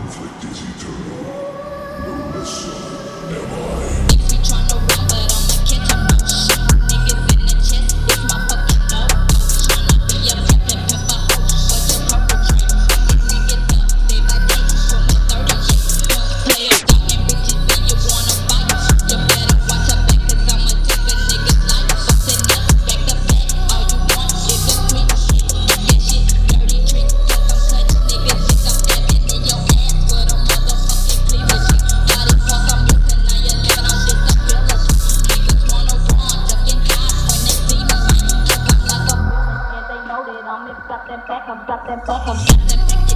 conflict is eternal. No less so am I. Niggas be tryna run, but I'ma catch 'em. No shit. Niggas in the chest, it's my fucking no. Tryna be a pimp and pimp a hoe, but you perpetrate. Niggas we get up day by day from a 30 shit. Don't play a fucking bitches, then you wanna fight. You better watch your back, 'cause I'ma take a nigga's life. Bustin' up back to back. All you want is a quick shit. Yeah, shit, dirty trick, 'cause I'm cutting niggas sick. I'm stabbing in your ass with a motherfucking cleavage. Body talk, I'm looking at your limit, I'm disability. Niggas wanna run, ducking high when they see me. Cause I'm like a villain, and they know that I'm got that back, I've got that back, I've got that back.